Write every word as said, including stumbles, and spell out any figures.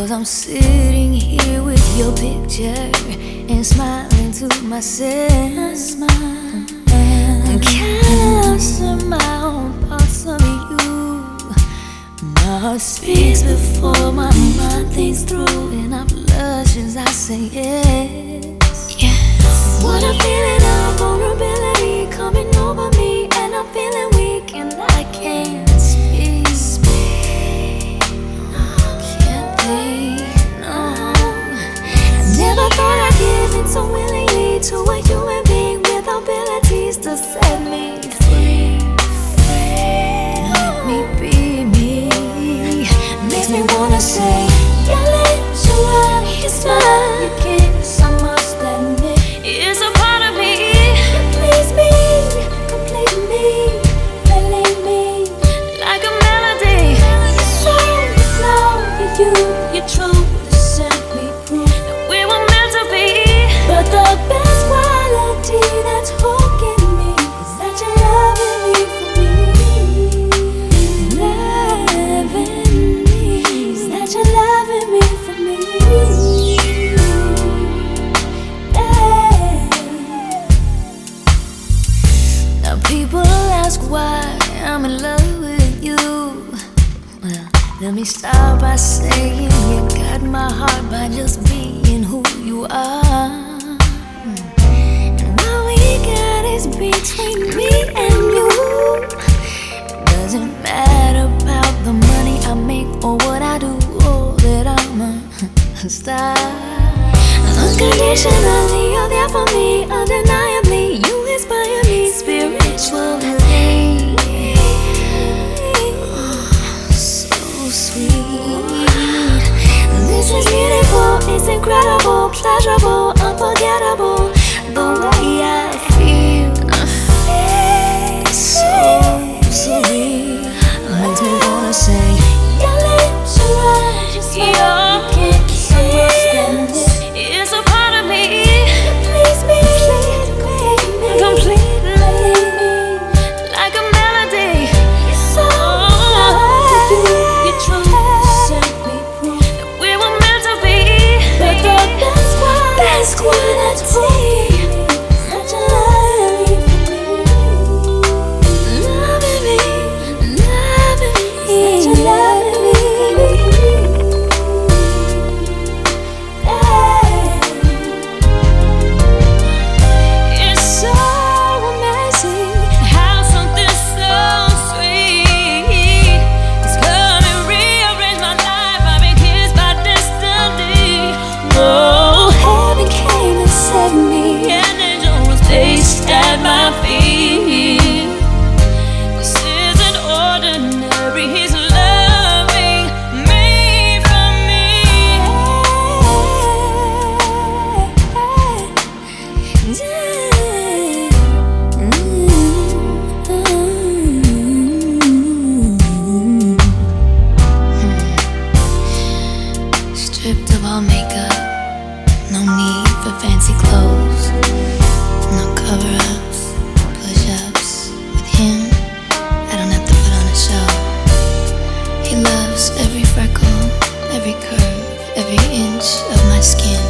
'Cause I'm sitting here with your picture and smiling to myself. I'm kinda lost in my own parts of you. My heart speaks before my mind thinks through, and I blush as I say yes. Yes. What a feeling of vulnerability coming over me, and I'm feeling weak and I can't speak. speak. Can't think, no. I never thought I'd give in so willingly to a human being with abilities to set me free. Let me be me. Makes me wanna say, your lips, your eyes, your smile, your kiss, I must admit, it's a part of me. You please me, complete me, filling me like a melody. Your soul, your flow, your youth, your truth, to set me proof that we were meant to be. But the best quality that's hooking me is that you're loving me for me. Loving me is that you're loving me for me. Hey. Now people ask why I'm in love with you. Well, let me start by saying you got my heart by just being who you are. And what we got is between me and you. It doesn't matter about the money I make or what I do, or that I'm a star. Unconditionally, you're there for me, undeniably. You inspire me spiritually. So sweet. This is beautiful, it's incredible, pleasurable, unforgettable. The way I feel, it's so sweet. Makes me wanna say, your lips, your eyes, your smile, your kiss, I must admit, it's a part of me. You please me, completely, like a melody. Your soul, your truth, set me proof that we were meant to be. But the best quality, best quality, such a loving me for me, loving me, loving me, such a loving me for me. It's so amazing how something so sweet has come and rearranged my life. I've been kissed by destiny. Oh, heaven came and set me, an angel was placed at my feet. This isn't ordinary, he's loving me for me. Stripped of all makeup, no need for fancy clothes, no cover-ups, push-ups. With him, I don't have to put on a show. He loves every freckle, every curve, every inch of my skin.